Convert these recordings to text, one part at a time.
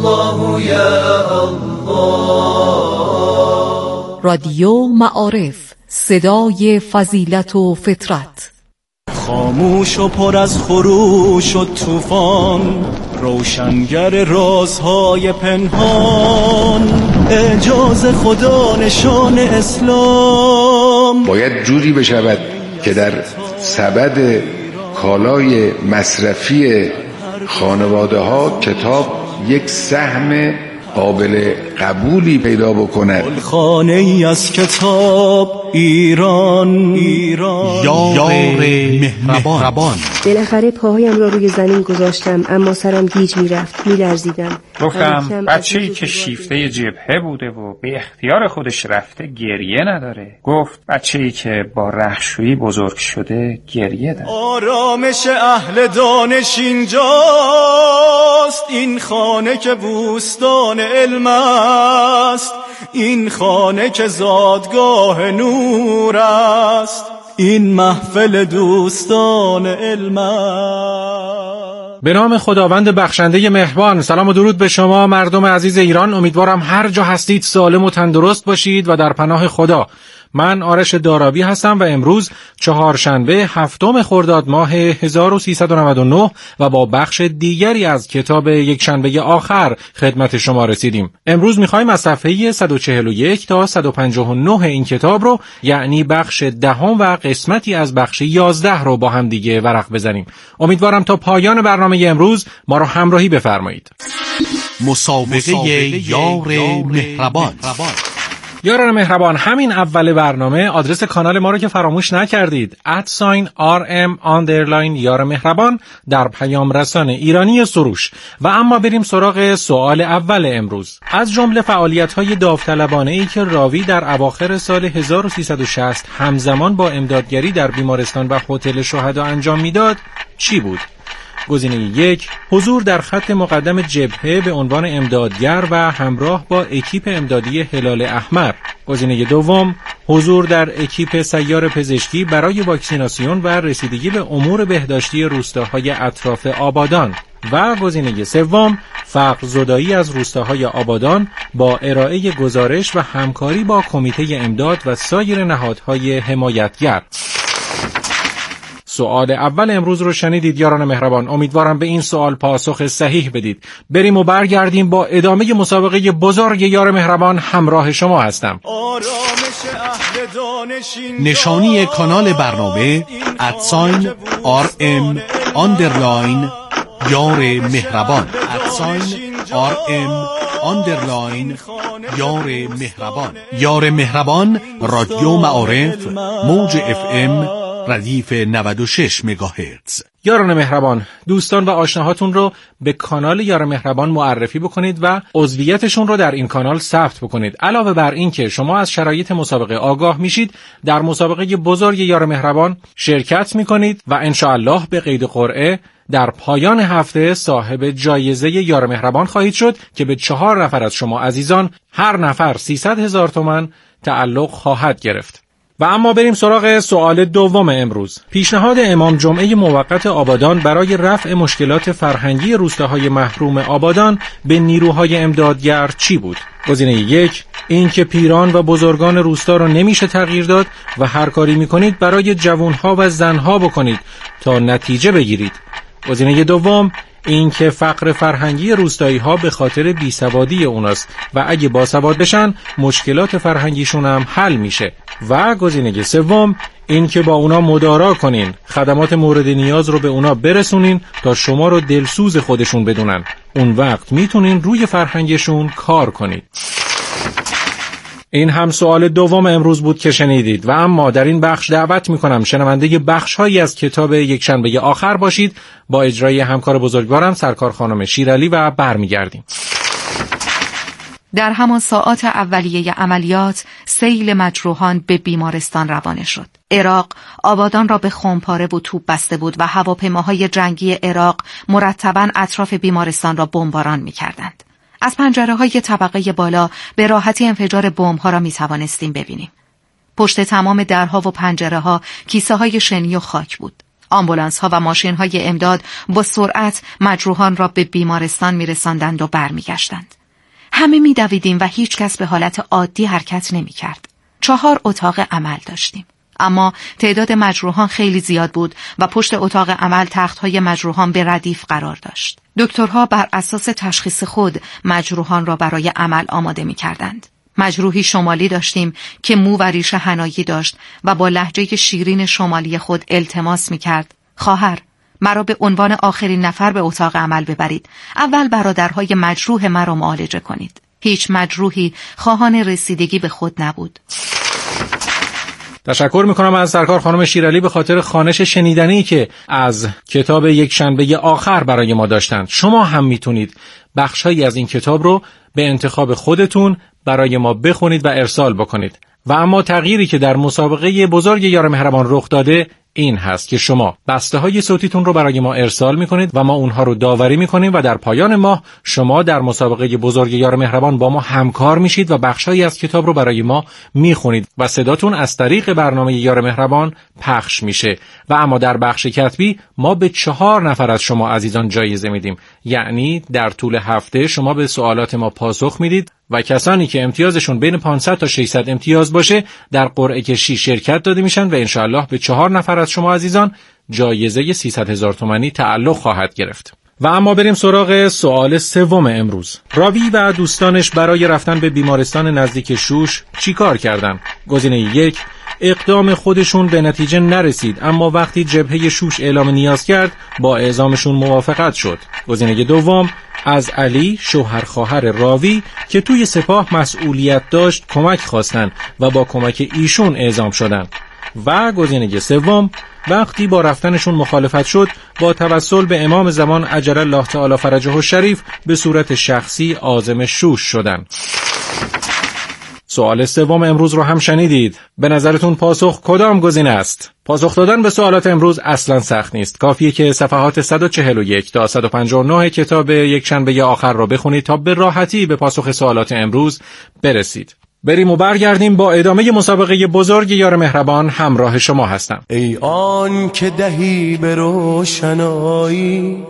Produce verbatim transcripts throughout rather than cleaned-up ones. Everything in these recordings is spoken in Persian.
الله یا الله. رادیو معارف، صدای فضیلت و فطرت. خاموش و پر از خروش و طوفان، روشنگر رازهای پنهان، اعجاز خدا نشان اسلام. باید جوری بشود که در سبد کالای مصرفی خانواده ها کتاب یک سهم قابل قبولی پیدا بکند. خانه ای از کتاب ایران، ایران یار مهربان. بالاخره پاهایم را روی زمین گذاشتم، اما سرم گیج میرفت، میلرزیدم. گفتم بچه‌ای که شیفته جبهه بوده و به اختیار خودش رفته گریه نداره. گفت بچه‌ای که با رختشویی بزرگ شده گریه داره. آرامش اهل دانش اینجاست، این خانه که بوستان علم است، این خانه که زادگاه نور است، این محفل دوستان علم است. به نام خداوند بخشنده مهربان. سلام و درود به شما مردم عزیز ایران. امیدوارم هر جا هستید سالم و تندرست باشید و در پناه خدا. من آرش دارابی هستم و امروز چهارشنبه هفتم خرداد ماه هزار و سیصد و نود و نه و با بخش دیگری از کتاب یک شنبه آخر خدمت شما رسیدیم. امروز میخوایم از صفحه صد و چهل و یک تا صد و پنجاه و نه این کتاب رو، یعنی بخش دهم و قسمتی از بخش یازده رو با هم دیگه ورق بزنیم. امیدوارم تا پایان برنامه امروز ما رو همراهی بفرمایید. مسابقه یار مهربان. یاران مهربان، همین اول برنامه آدرس کانال ما رو که فراموش نکردید، ات ساین آر ام آندرلاین یار مهربان در پیام رسان ایرانی سروش. و اما بریم سراغ سوال اول امروز. از جمله فعالیت‌های داوطلبانه‌ای که راوی در اواخر سال هزار و سیصد و شصت همزمان با امدادگری در بیمارستان و هتل شهدا انجام میداد چی بود؟ گزینه یک، حضور در خط مقدم جبهه به عنوان امدادگر و همراه با اکیپ امدادی هلال احمر. گزینه دوم، حضور در اکیپ سیار پزشکی برای واکسیناسیون و رسیدگی به امور بهداشتی روستاهای اطراف آبادان. و گزینه سوم، فقر زدایی از روستاهای آبادان با ارائه گزارش و همکاری با کمیته امداد و سایر نهادهای حمایتگر. سوال اول امروز رو شنیدید یاران مهربان. امیدوارم به این سوال پاسخ صحیح بدید. بریم و برگردیم با ادامه مسابقه بزرگ یار مهربان. همراه شما هستم. نشانی کانال برنامه ات ساین آر ام آندرلاین یار مهربان، ات ساین آر ام آندرلاین یار مهربان. یار مهربان رادیو معارف، موج اف ام ردیف نود و شش مگاهرتز. یاران مهربان، دوستان و آشناهاتون رو به کانال یار مهربان معرفی بکنید و عضویتشون رو در این کانال ثبت بکنید. علاوه بر این که شما از شرایط مسابقه آگاه میشید، در مسابقه بزرگ یار مهربان شرکت میکنید و انشاءالله به قید قرعه در پایان هفته صاحب جایزه یار مهربان خواهید شد که به چهار نفر از شما عزیزان هر نفر سیصد هزار تومان تعلق خواهد گرفت. و اما بریم سراغ سوال دوم امروز. پیشنهاد امام جمعه موقت آبادان برای رفع مشکلات فرهنگی روستاهای محروم آبادان به نیروهای امدادگر چی بود؟ گزینه یک، این که پیران و بزرگان روستا رو نمیشه تغییر داد و هر کاری میکنید برای جوانها و زنها بکنید تا نتیجه بگیرید. گزینه دوم، این که فقر فرهنگی روستایی ها به خاطر بیسوادی اوناست و اگه باسواد بشن مشکلات فرهنگیشون هم حل میشه. و گزینه سوم، این که با اونا مدارا کنین، خدمات مورد نیاز رو به اونا برسونین تا شما رو دلسوز خودشون بدونن. اون وقت میتونین روی فرهنگشون کار کنید. این هم سوال دوم امروز بود که شنیدید. و اما در این بخش دعوت میکنم شنونده بخش هایی از کتاب یک شنبه آخر باشید. با اجرای همکار بزرگوارم سرکار خانم شیرعلی و برمیگردیم. در همان ساعات اولیه عملیات سیل مجروحان به بیمارستان روانه شد. عراق آبادان را به خمپاره و توپ بسته بود و هواپیماهای جنگی عراق مرتباً اطراف بیمارستان را بمباران می‌کردند. از پنجره‌های طبقه بالا به راحتی انفجار بمب‌ها را می‌توانستیم ببینیم. پشت تمام درها و پنجره‌ها کیسه‌های شنی و خاک بود. آمبولانس‌ها و ماشین‌های امداد با سرعت مجروحان را به بیمارستان می‌رساندند و برمیگشتند. همه می‌دویدیم و هیچ کس به حالت عادی حرکت نمی‌کرد. چهار اتاق عمل داشتیم. اما تعداد مجروحان خیلی زیاد بود و پشت اتاق عمل تخت‌های مجروحان به ردیف قرار داشت. دکترها بر اساس تشخیص خود مجروحان را برای عمل آماده می‌کردند. مجروحی شمالی داشتیم که مو و ریش حنایی داشت و با لهجه شیرین شمالی خود التماس می‌کرد: خواهر، مرا به عنوان آخرین نفر به اتاق عمل ببرید. اول برادرهای مجروح مرا معالجه کنید. هیچ مجروحی خواهان رسیدگی به خود نبود. تشکر میکنم از سرکار خانم شیرعلی به خاطر خوانش شنیدنی که از کتاب یک شنبه آخر برای ما داشتند. شما هم میتونید بخشایی از این کتاب رو به انتخاب خودتون برای ما بخونید و ارسال بکنید. و اما تغییری که در مسابقه بزرگ یار مهربان رخ داده این هست که شما بسته های صوتیتون رو برای ما ارسال میکنید و ما اونها رو داوری میکنیم و در پایان ماه شما در مسابقه بزرگ یار مهربان با ما همکار میشید و بخشایی از کتاب رو برای ما میخونید و صداتون از طریق برنامه یار مهربان پخش میشه. و اما در بخش کتبی ما به چهار نفر از شما عزیزان جایزه میدیم، یعنی در طول هفته شما به سوالات ما پاسخ میدید و کسانی که امتیازشون بین پانصد تا ششصد امتیاز باشه در قرعه کشی شرکت داده میشن و انشاءالله به چهار نفر از شما عزیزان جایزه سیصد هزار تومانی تعلق خواهد گرفت. و اما بریم سراغ سوال سوم امروز. راوی و دوستانش برای رفتن به بیمارستان نزدیک شوش چیکار کردن؟ گزینه یک: اقدام خودشون به نتیجه نرسید، اما وقتی جبهه شوش اعلام نیاز کرد با اعزامشون موافقت شد. گزینه دوم: از علی شوهر خواهر راوی که توی سپاه مسئولیت داشت کمک خواستن و با کمک ایشون اعزام شدن. و گزینه سوم: وقتی با رفتنشون مخالفت شد با توسل به امام زمان عجل الله تعالی فرجه الشریف به صورت شخصی عازم شوش شدن. سوال سوم امروز رو هم شنیدید. به نظرتون پاسخ کدام گزینه است؟ پاسخ دادن به سوالات امروز اصلا سخت نیست. کافیه که صفحات صد و چهل و یک تا صد و پنجاه و نه کتاب یک شنبه آخر رو بخونید تا به راحتی به پاسخ سوالات امروز برسید. بریم و برگردیم با ادامه مسابقه بزرگ یار مهربان. همراه شما هستم. ای آن که دهی به روشنایی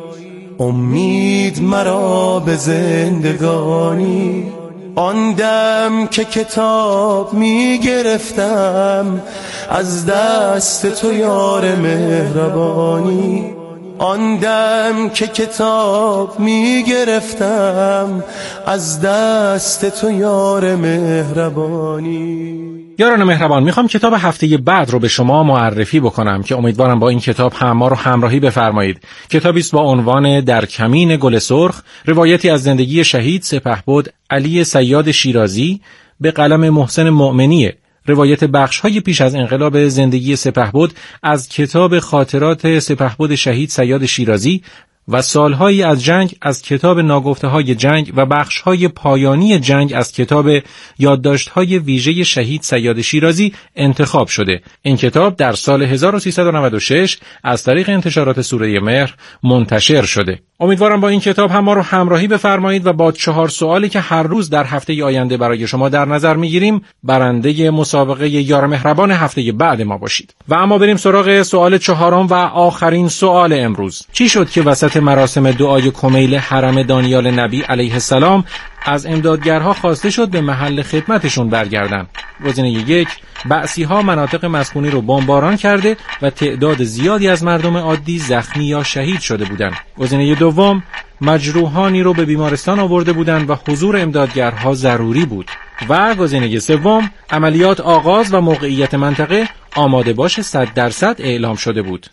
امید مرا به زندگانی، آن دم که کتاب می گرفتم از دست تو یار مهربانی، آن دم که کتاب می گرفتم از دست تو یار مهربانی. یاران مهربان، میخوام کتاب هفته بعد رو به شما معرفی بکنم که امیدوارم با این کتاب هم ما رو همراهی بفرمایید. کتابی است با عنوان در کمین گل سرخ، روایتی از زندگی شهید سپهبد علی صیاد شیرازی به قلم محسن مؤمنیه. روایت بخش‌های پیش از انقلاب زندگی سپهبد از کتاب خاطرات سپهبد شهید صیاد شیرازی و سالهایی از جنگ از کتاب ناگفته‌های جنگ و بخش‌های پایانی جنگ از کتاب یادداشت‌های ویژه شهید صیاد شیرازی انتخاب شده. این کتاب در سال هزار و سیصد و نود و شش از طریق انتشارات سوره مهر منتشر شده. امیدوارم با این کتاب هم ما رو همراهی بفرمایید و با چهار سوالی که هر روز در هفته آینده برای شما در نظر میگیریم برنده مسابقه یار مهربان هفته بعد ما باشید. و اما بریم سراغ سوال چهارم و آخرین سوال امروز. چی شد که وسط مراسم دعای کمیل حرم دانیال نبی علیه السلام از امدادگرها خواسته شد به محل خدمتشون برگردن؟ گزینه یک: بعثی‌ها مناطق مسکونی رو بمباران کرده و تعداد زیادی از مردم عادی زخمی یا شهید شده بودند. گزینه دوم: مجروحانی رو به بیمارستان آورده بودند و حضور امدادگرها ضروری بود. و گزینه سوم: عملیات آغاز و موقعیت منطقه آماده باش صد درصد اعلام شده بود.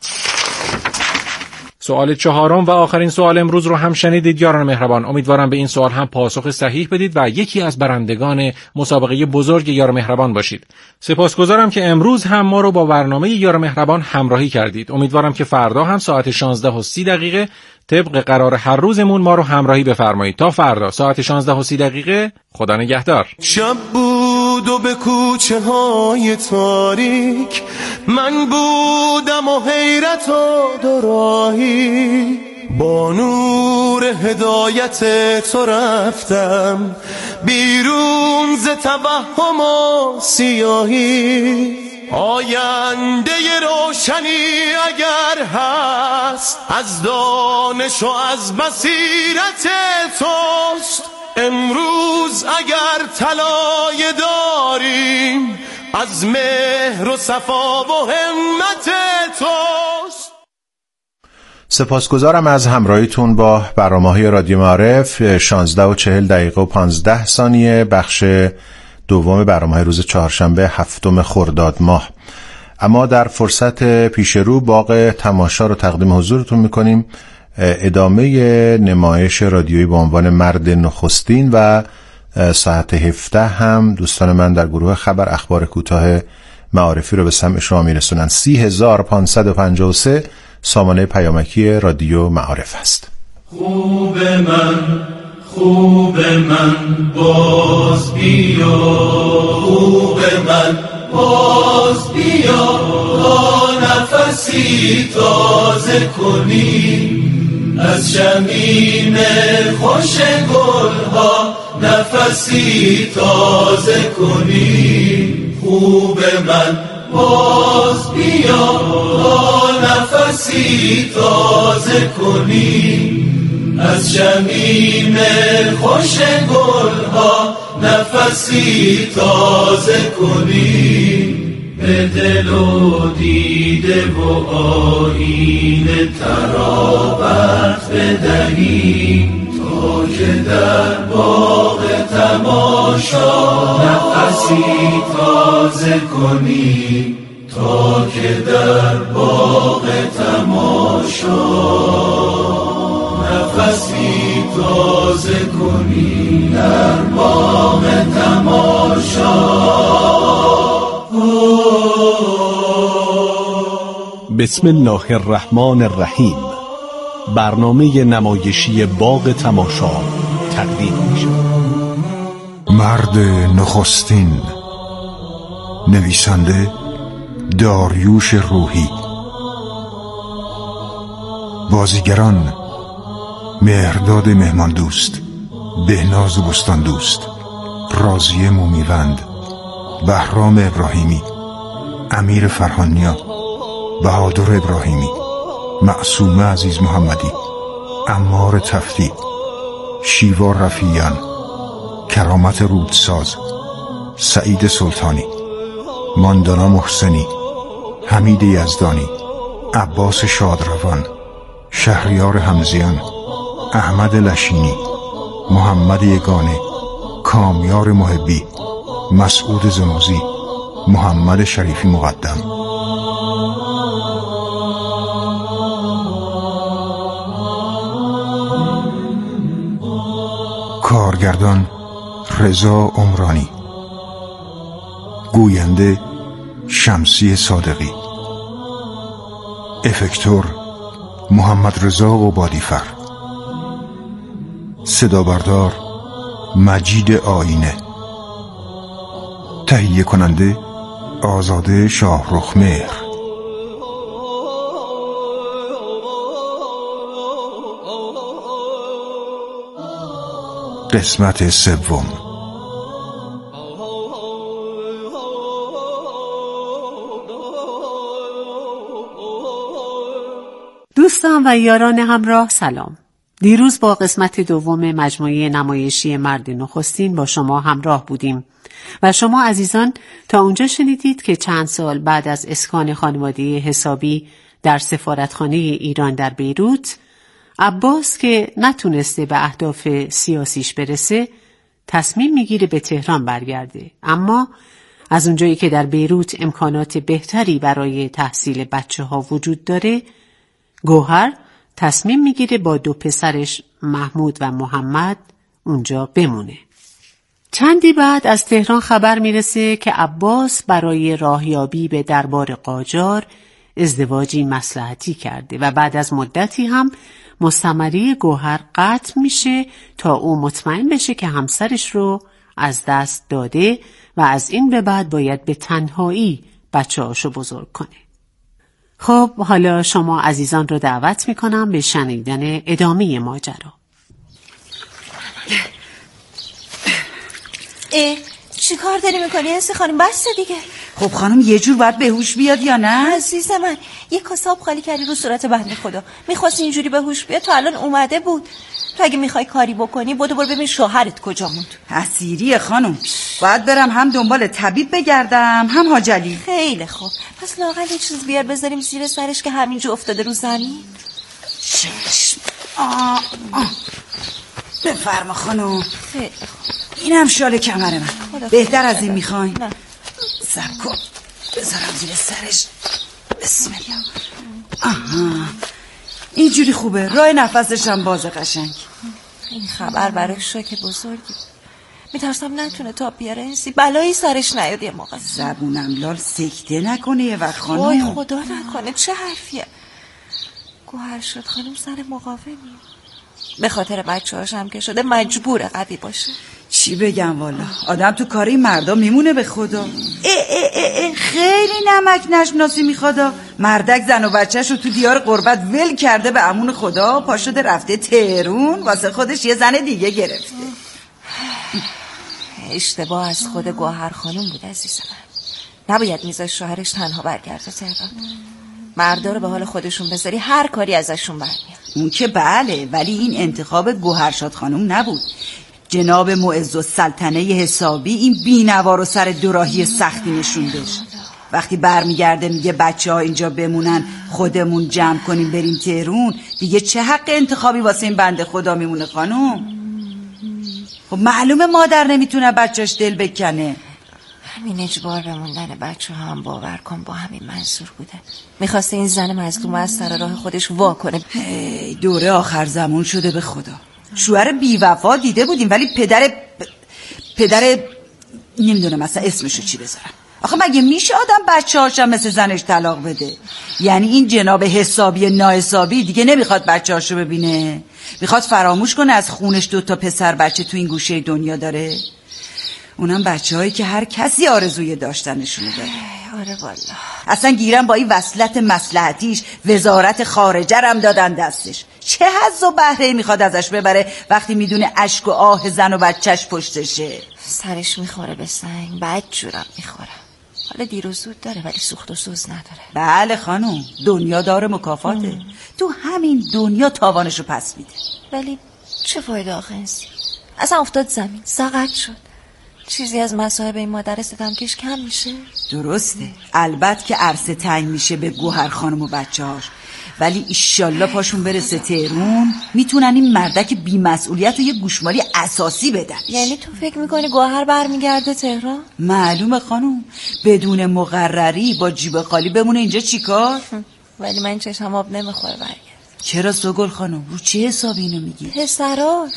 سوال چهارم و آخرین سوال امروز رو هم شنیدید یاران مهربان. امیدوارم به این سوال هم پاسخ صحیح بدید و یکی از برندگان مسابقه بزرگ یار مهربان باشید. سپاسگزارم که امروز هم ما رو با برنامه یار مهربان همراهی کردید. امیدوارم که فردا هم ساعت شانزده و سی دقیقه طبق قرار هر روزمون ما رو همراهی بفرمایید. تا فردا ساعت شانزده و سی دقیقه. خدا نگهدار. شب بود و به کوچه های تاریک من بودم و حیرت و دوراهی، با نور هدایت تو رفتم بیرون ز توهم و سیاهی. آینده روشنی اگر هست از دانش و از بصیرت توست. امروز اگر طلایه داریم از مهر و صفا و همت توست. سپاسگزارم از همراهیتون با برنامه‌های رادیو معارف. شانزده و چهل دقیقه و پانزده ثانیه، بخش دوم برنامه روز چهارشنبه هفتم خرداد ماه. اما در فرصت پیش رو باقی تماشا رو تقدیم حضورتون میکنیم. ادامه نمایش رادیویی با عنوان مرد نخستین و ساعت هفده هم دوستان من در گروه خبر اخبار کوتاه معارفی رو به سمع شما میرسونن. سی هزار پانصد و پنجاه و سه سامانه پیامکی رادیو معارف است. خوب من خوب من باز بیا، خوب من باز بیا، تا نفسی تازه کنی از شمیم خوش گلها، نفسی تازه کنی. خوب من باز بیا، تا نفسی تازه کنی از شمیم خوش گلها، نفسی تازه کنی. به دل و دیده و آیین ترابت بدهیم تا که در باغ تماشا نفسی تازه کنی، تا که در باغ تماشا نفسی تازه کنی، در باغ تماشا. بسم الله الرحمن الرحیم. برنامه نمایشی باغ تماشا تقدیم می‌شود. مرد نخستین، نویسنده داریوش روحی. بازیگران مهرداد مهمان دوست، بهناز بستان دوست، راضیه مومیوند، بهرام ابراهیمی، امیر فرهانیا، بهادر ابراهیمی، معصومه عزیز محمدی، عمار تفتی، شیوا رفیعیان، کرامت رودساز، سعید سلطانی، ماندانا محسنی، حمید یزدانی، عباس شادروان، شهریار حمزیان، احمد لشینی، محمد یگانه، کامیار محبی، مسعود زنوزی، محمد شریفی مقدم. کارگردان رضا عمرانی، گوینده شمسی صادقی، افکتور محمد رضا عبادیفر، صدا بردار مجید آینه، تهیه کننده آزاده شاهرخ مهر. قسمت سوم. دوستان و یاران همراه سلام. دیروز با قسمت دوم مجموعه نمایشی مرد نخستین با شما همراه بودیم و شما عزیزان تا اونجا شنیدید که چند سال بعد از اسکان خانواده حسابی در سفارتخانه ایران در بیروت، عباس که نتونسته به اهداف سیاسیش برسه تصمیم میگیره به تهران برگرده. اما از اونجایی که در بیروت امکانات بهتری برای تحصیل بچه ها وجود داره، گوهر تصمیم میگیره با دو پسرش محمود و محمد اونجا بمونه. چندی بعد از تهران خبر میرسه که عباس برای راهیابی به دربار قاجار ازدواجی مصلحتی کرده و بعد از مدتی هم مستمری گوهر قطع میشه تا او مطمئن بشه که همسرش رو از دست داده و از این به بعد باید به تنهایی بچه هاشو بزرگ کنه. خب حالا شما عزیزان رو دعوت میکنم به شنیدن ادامه ماجرا. اه چی کار داری میکنی انسی خانم؟ بس دیگه. خب خانم یه جور باید به هوش بیاد یا نه؟ عزیز من یه کاسه آب خالی کردی رو صورت بنده خدا. میخواست اینجوری به هوش بیاد، تو الان اومده بود. تو اگه میخوای کاری بکنی بدو برو ببین شوهرت کجا موند. اسیری خانم، باید برم هم دنبال طبیب بگردم هم حاجلی. خیلی خوب، پس لااقل یه چیز بیار بذاریم زیر سرش که همینجا افتاده رو زمین. چشم. آه آه. بفرما خانم. خیلی خوب. اینم شال کمر من. بهتر از این میخواین؟ نه. صبر کن بذارم زیر سرش. بسم الله. آها اینجوری خوبه. راه نفسشم باز قشنگ. این خبر برای شوک بزرگی. میترسم نتونه تا بیاره انسی بلایی سرش نیاد یه موقع. زبونم لال سکته نکنه یه وقت خانم. وای خدا نکنه. چه حرفیه؟ گوهر شد خانم سر مقاومی. به خاطر بچه هاشم که شده مجبوره قوی باشه. چی بگم والا آدم تو کاری مردا میمونه به خدا. اه اه اه اه خیلی نمک نشناسی میخوادا. مردک زن و بچه‌شو تو دیار غربت ول کرده به امون خدا، پا شده رفته تهرون واسه خودش یه زن دیگه گرفته. اشتباه از خود گوهر خانم بود عزیز من. نباید میذاش شوهرش تنها برگرده تهران. مردا رو به حال خودشون بذاری هر کاری ازشون برمیاد. اون که بله، ولی این انتخاب گوهرشاد خانم نبود. جناب معز السلطنه حسابی این بینوا رو سر دوراهی سختی نشوندش. وقتی برمیگرده میگه بچه ها اینجا بمونن خودمون جمع کنیم بریم تهرون، دیگه چه حق انتخابی واسه این بنده خدا میمونه خانم؟ خب معلومه مادر نمیتونه بچه‌اش دل بکنه. همین اجبار بموندن بچه ها هم باور کن با همین منظور بوده. میخواسته این زن مظلوم از سر راه خودش وا کنه. هی دوره آخر زمان شده به خدا. شوهر بیوفا دیده بودیم ولی پدر پ... پدر نمیدونم مثلا اسمشو چی بذارم. آخه مگه میشه آدم بچه هاشم مثل زنش طلاق بده؟ یعنی این جناب حسابی ناحسابی دیگه نمیخواد بچه هاشو ببینه؟ میخواد فراموش کنه از خونش دو تا پسر بچه تو این گوشه دنیا داره؟ اونم بچه هایی که هر کسی آرزوی داشتنشونو داره. آره والا. اصلا گیرم با این وصلت مصلحتیش وزارت خارجه رم دادن دستش. چه حظ و بهره میخواد ازش ببره وقتی میدونه اشک و آه زن و بچهش پشتشه؟ سرش میخوره به سنگ، بد جورم میخوره. حالا دیر و زود داره ولی سوخت و سوز نداره. بله خانم، دنیا داره مکافاته. ام. تو همین دنیا تاوانشو پس میده. ولی چه فایده آخه انسی؟ اصلا افتاد زمین سقط شد. چیزی از مصائب این مادر ستمکش کم میشه؟ درسته، البته که عرصه تنگ میشه به گوهر خانم و بچه هاش، ولی ایشالله پاشون برسه تهرون میتونن این مردک بی‌مسئولیت رو یه گوشمالی اساسی بدن. یعنی تو فکر میکنی گوهر برمیگرده تهران؟ معلومه خانم، بدون مقرری با جیب خالی بمونه اینجا چیکار؟ ولی من چشم آب نمیخوره برگرد. چرا سوگل خانم؟ رو چه حسابی اینو میگی؟ پسراش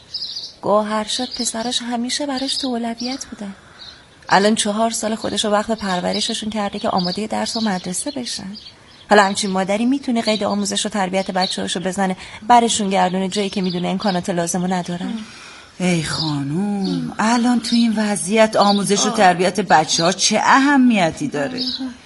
گوهر شد پسراش همیشه براش تو اولویت بودن. الان چهار سال خودشو وقت پرورششون کرده که آماده درس و مدرسه بشن. حالا همچین مادری میتونه قید آموزش و تربیت بچه‌هاشو بزنه برشون گردونه جایی که میدونه امکانات لازمو ندارن؟ ای خانوم، الان تو این وضعیت آموزش و تربیت بچه‌ها چه اهمیتی داره؟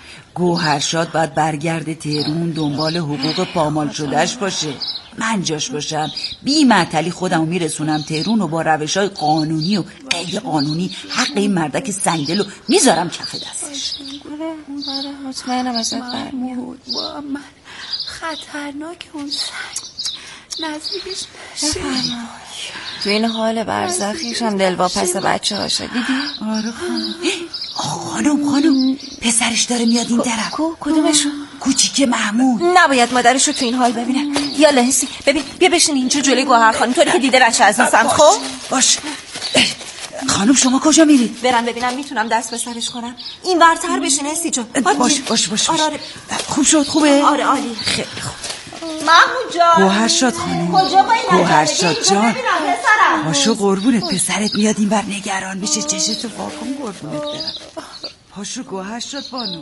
گوهرشاد باید برگرده تهرون دنبال حقوق پامال شدهش باشه. من جاش باشم بی معطلی خودمو میرسونم تهرون و با روش‌های قانونی و غیر قانونی حق این مردک سنگدلو میذارم کف دستش. باره مطمئنم ازت برمیاد. من خطرناک اون سنگ نزدیکش نشه. تو این حال برزخیش هم دلواپس بچه هاشه دیدی؟ آره خانم. خانم خانم پسرش داره میاد این طرف. کو کدومشون؟ کوچیک محمود. نباید مادرشو تو این حال ببینه. یالا حسی ببین بیا بشین اینجا جلوی گوهر خانم طوری که دیده نشه از این سمت. خب باش. خانم شما کجا میرید؟ برم ببینم میتونم دست به سرش کنم. این ورتر بشین حسی جان. باش باش باش. آره آره. خوب شد خوبه؟ آره عالی. خیلی خوب. محمود جان گوهرشاد خانم. کجا با این گوهرشاد جان پاشو قربونت پسرت میاد این بر نگران بشه چشتو واکن قربونت برم. پاشو گوهرشاد بانو.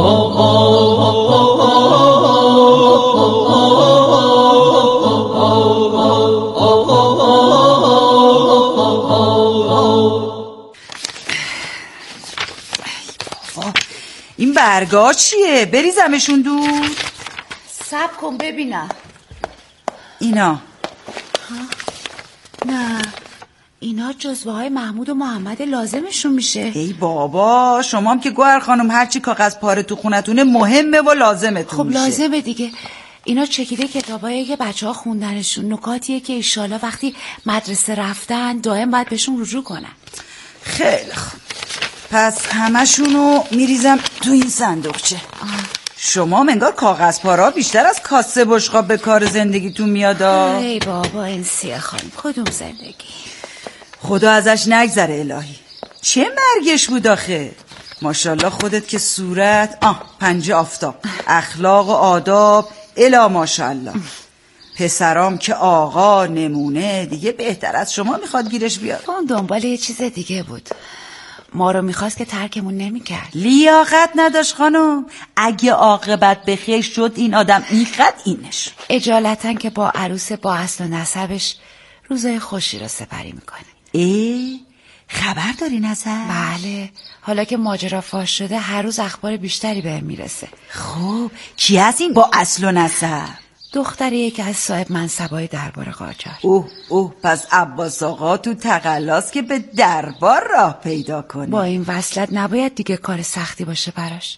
این برگا چیه؟ بریزمشون دور؟ صبر کن ببینم. اینا نه اینا جزوه های محمود و محمد لازمشون میشه. ای بابا شما هم که گوهر خانم هرچی کاغذ پاره تو خونتونه مهمه و لازمتون خب میشه. لازمه دیگه. اینا چکیده کتابایی که بچه ها خوندنشون، نکاتیه که ایشالا وقتی مدرسه رفتن دائم باید بهشون رجوع کنن. خیلی خوب، پس همشونو میریزم تو این صندوقچه. شما منگار کاغذ پارا بیشتر از کاسه بشقاب به کار زندگیتون میادا. ای بابا انسیه خانم، کدوم زندگی؟ خدا ازش نگذره الهی. چه مرگش بود آخه؟ ماشاءالله خودت که صورت آه پنجه آفتاب، اخلاق و آداب الا ماشاءالله. پسرام که آقا نمونه دیگه، بهتر از شما میخواد گیرش بیاد. اون دنبال یه چیز دیگه بود، ما رو میخواست که ترکمون نمیکرد. لیاقت نداشت خانم. اگه عاقبت بخیر شد این آدم اینقدر اینش. اجالتا که با عروس با اصل و نسبش روزای خوشی رو سپری میکنه. ای خبر داری نظر؟ بله، حالا که ماجرا فاش شده هر روز اخبار بیشتری بهم میرسه. خب کی از این با اصل و نسب؟ دختریه که از صاحب منصبای دربار قاجار. اوه اوه پس عباس آقا تو تقلاست که به دربار راه پیدا کنه. با این وصلت نباید دیگه کار سختی باشه براش.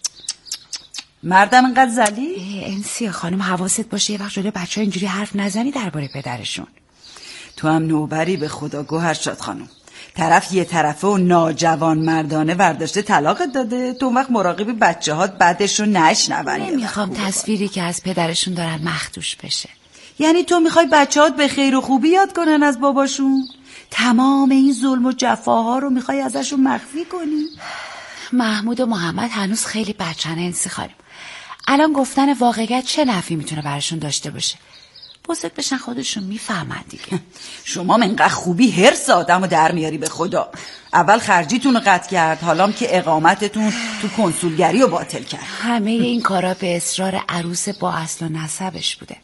مردم اینقدر زلی؟ انسی خانم حواست باشه یه وقت جلوی بچه ها اینجوری حرف نزنی درباره پدرشون. تو هم نوبری به خدا گوهر شاد خانم. طرف یه طرفه و ناجوان مردانه ورداشته طلاقت داده، تو وقت مراقبی بچه هات بعدش رو نشنون. نمیخوام تصویری که از پدرشون دارن مخدوش بشه. یعنی تو میخوای بچه هات به خیر و خوبی یاد کنن از باباشون؟ تمام این ظلم و جفاها رو میخوای ازشون مخفی کنی؟ محمود و محمد هنوز خیلی بچه‌ن انسی خانم. الان گفتن واقعیت چه نفعی میتونه براشون داشته باشه؟ بزرگ بشن خودشون میفهمن دیگه. شما منقدر خوبی هرس آدمو در میاری به خدا. اول خرجیتون رو قطع کرد، حالام که اقامتتون تو کنسولگری رو باطل کرد. همه این کارا به اصرار عروس با اصل و نسبش بوده.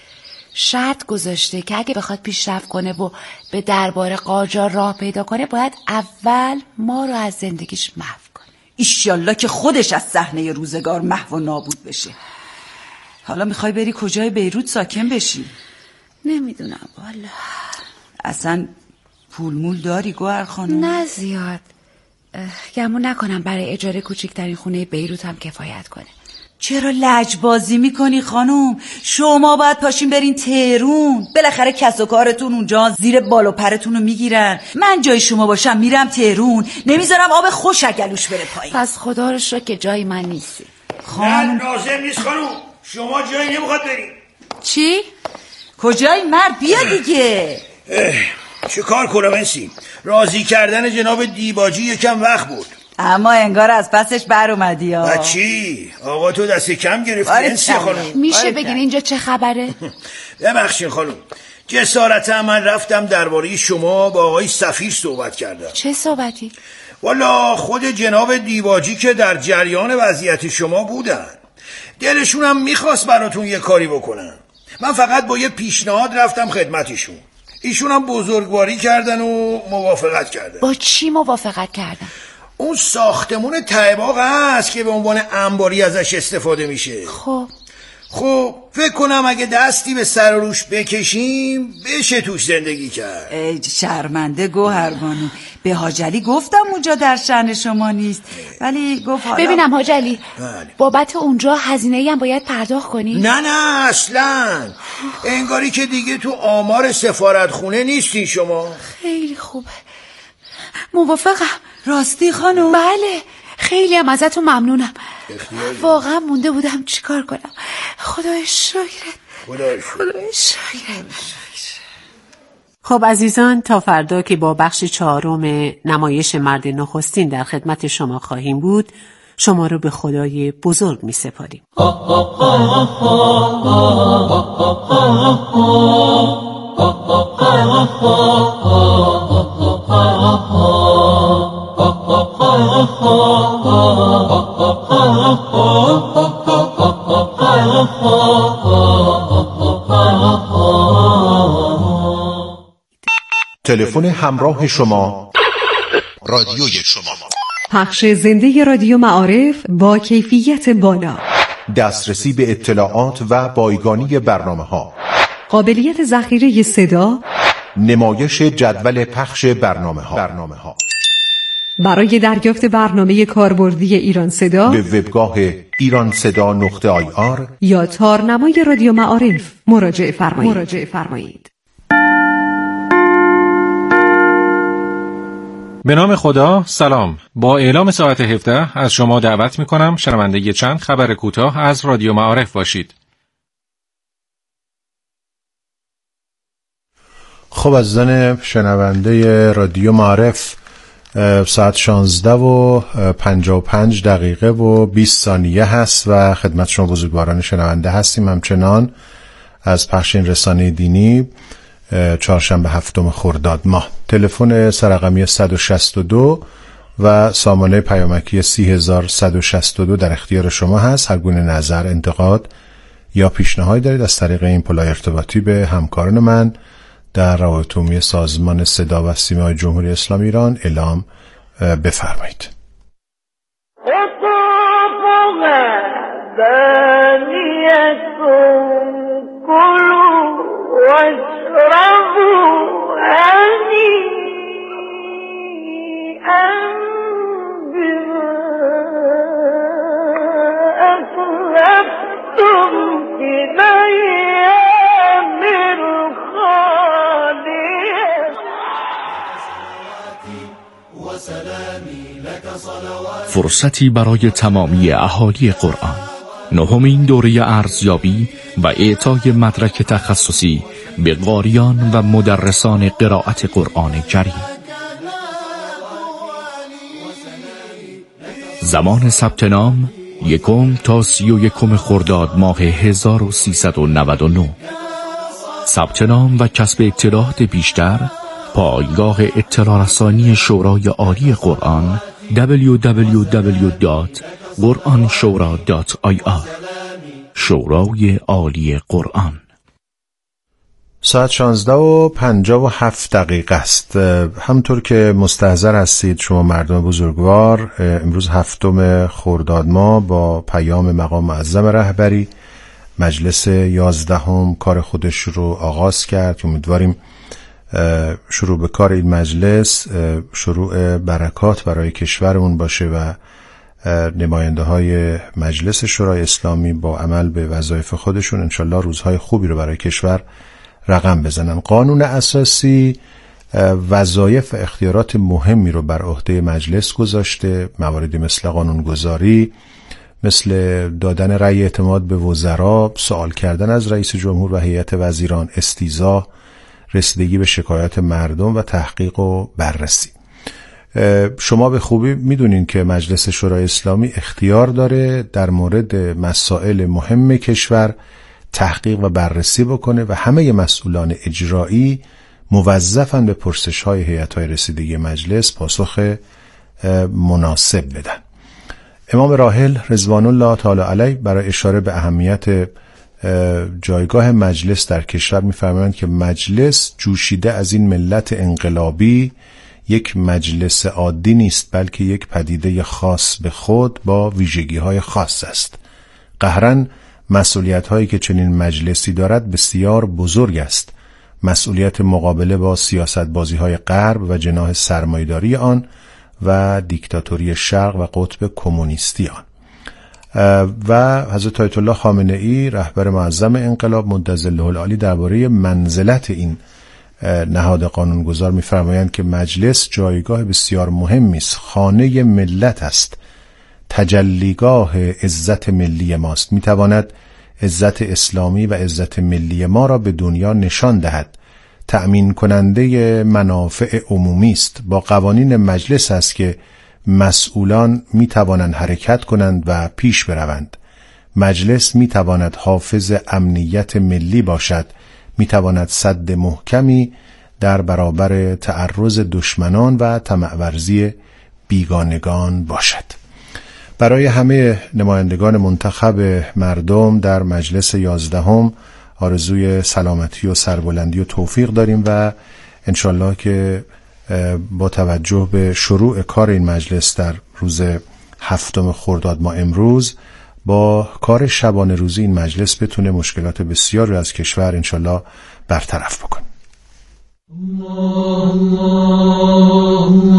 شرط گذاشته که اگه بخواد پیشرفت کنه و به دربار قاجار راه پیدا کنه باید اول ما رو از زندگیش محو کنه. ایشالله که خودش از صحنه روزگار محو و نابود بشه. حالا میخوای بری کجای بیروت ساکن بشی؟ نمیدونم والا. اصلا پول مول داری گوهر خانم؟ نه زیاد. گمون نکنم برای اجاره کوچکترین خونه بیروت هم کفایت کنه. چرا لجبازی میکنی خانم؟ شما باید پاشین برین تهرون. بالاخره کس و کارتون اونجا زیر بال و پرتون رو میگیرن. من جای شما باشم میرم تهرون، نمیذارم آب خوش اگلوش بره پایین. پس خدا رو شکر که جای من نیستی. خانم لازم نیست خانم، شما جایی نمیخواد بریم. چی؟ کجایی مرد؟ بیا دیگه. چه کار کنم انسی؟ راضی کردن جناب دیباجی یکم وقت بود، اما انگار از پسش بر اومدی ها. بچی آقا تو دست کم گرفتی انسی خانم. میشه بگین اینجا چه خبره؟ ببخشین خانم، جسارتا من رفتم درباره شما با آقای سفیر صحبت کردم. چه صحبتی؟ والا خود جناب دیباجی که در جریان وضعیت شما بودن، دلشون هم میخواست براتون یه کاری بکنن. من فقط با یه پیشنهاد رفتم خدمتشون، ایشون هم بزرگواری کردن و موافقت کردن. با چی موافقت کردن؟ اون ساختمون ته باغ هست که به عنوان انباری ازش استفاده میشه. خب خب فکر کنم اگه دستی به سر و روش بکشیم بشه توش زندگی کرد. ای شرمنده گوهربانو، به حاجلی گفتم اونجا در شأن شما نیست، ولی گفت حالا ببینم حاجلی بابت اونجا هزینه‌ای هم باید پرداخت کنی؟ نه نه اصلا، انگاری که دیگه تو آمار سفارت خونه نیستی شما. خیلی خوبه، موافقم. راستی خانم؟ بله، خیلی هم ازتون ممنونم. واقعا مونده بودم چیکار کنم. خدای شکرت، خدای شکرت. خب عزیزان، تا فردا که با بخش چهارم نمایش مرد نخستین در خدمت شما خواهیم بود، شما رو به خدای بزرگ می سپاریم. تلفن همراه شما، رادیوی شما. پخش زنده رادیو معارف با کیفیت بالا، دسترسی به اطلاعات و بایگانی برنامه ها، قابلیت ذخیره صدا، نمایش جدول پخش برنامه ها. برنامه ها برای دریافت برنامه کاربردی ایران صدا به وبگاه ایران صدا نقطه آی آر یا تارنمای رادیو معارف مراجعه فرمایید. مراجعه فرمایید. به نام خدا، سلام. با اعلام ساعت هفده از شما دعوت می کنم شنونده چند خبر کوتاه از رادیو معارف باشید. خب عزیزان شنونده رادیو معارف، ساعت شانزده و پنجاه و پنج دقیقه و بیست ثانیه هست و خدمت شما بزرگواران شنونده هستیم. همچنان از پخش این رسانه دینی چهارشنبه هفتم خرداد ماه. تلفن سررقمی صد و شصت و دو و سامانه پیامکی سی هزار و صد و شصت و دو در اختیار شما هست. هر گونه نظر، انتقاد یا پیشنهادی دارید از طریق این پلای ارتباطی به همکاران من در روابط عمومی سازمان صدا و سیمای جمهوری اسلامی ایران اعلام بفرمایید. فرصتی برای تمامی اهالی قرآن. نهمین دوره ارزیابی و اعطای مدرک تخصصی به قاریان و مدرسان قرائت قرآن کریم. زمان ثبت نام یکم تا سی و یکم خرداد ماه هزار و سیصد و نود و نه. ثبت نام و کسب اطلاعات بیشتر پایگاه اطلاع رسانی شورای عالی قرآن دبلیو دبلیو دبلیو دات قرآن شورا دات آی آر. شورای عالی قرآن. ساعت شانزده و پنجاه و هفت دقیقه است. همطور که مستحضر هستید شما مردم بزرگوار، امروز هفتم خرداد ماه با پیام مقام معظم رهبری مجلس یازدهم کار خودش رو آغاز کرد. امیدواریم شروع به کار این مجلس شروع برکات برای کشورمون باشه و نماینده های مجلس شورای اسلامی با عمل به وظایف خودشون انشالله روزهای خوبی رو برای کشور رقم بزنن. قانون اساسی وظایف و اختیارات مهمی رو بر عهده مجلس گذاشته، مواردی مثل قانونگذاری، مثل دادن رأی اعتماد به وزرا، سوال کردن از رئیس جمهور و هیئت وزیران، استیضاح، رسیدگی به شکایات مردم و تحقیق و بررسی. شما به خوبی میدونین که مجلس شورای اسلامی اختیار داره در مورد مسائل مهم کشور تحقیق و بررسی بکنه و همه مسئولان اجرایی موظفن به پرسش‌های هیئت‌های رسیدگی مجلس پاسخ مناسب بدن. امام راحل رضوان الله تعالی علیه برای اشاره به اهمیت جایگاه مجلس در کشور می‌فرمایند که مجلس جوشیده از این ملت انقلابی یک مجلس عادی نیست، بلکه یک پدیده خاص به خود با ویژگی‌های خاص است. قهراً مسئولیت‌هایی که چنین مجلسی دارد بسیار بزرگ است. مسئولیت مقابله با سیاست‌بازی‌های غرب و جناح سرمایه‌داری آن و دیکتاتوری شرق و قطب کمونیستی آن. و حضرت آیت الله خامنه‌ای رهبر معظم انقلاب مدظله العالی درباره منزلت این نهاد قانونگذار می‌فرمایند که مجلس جایگاه بسیار مهمی است، خانه ملت است، تجلیگاه عزت ملی ماست، می‌تواند عزت اسلامی و عزت ملی ما را به دنیا نشان دهد، تأمین کننده منافع عمومی است. با قوانین مجلس است که مسئولان می‌توانند حرکت کنند و پیش بروند. مجلس می‌تواند حافظ امنیت ملی باشد، می‌تواند سد محکمی در برابر تعرض دشمنان و طمع‌ورزی بیگانگان باشد. برای همه نمایندگان منتخب مردم در مجلس یازدهم آرزوی سلامتی و سربلندی و توفیق داریم و انشالله که با توجه به شروع کار این مجلس در روز هفتم خرداد ماه امروز با کار شبانه روزی این مجلس بتونه مشکلات بسیاری از کشور انشالله برطرف بکنه. الله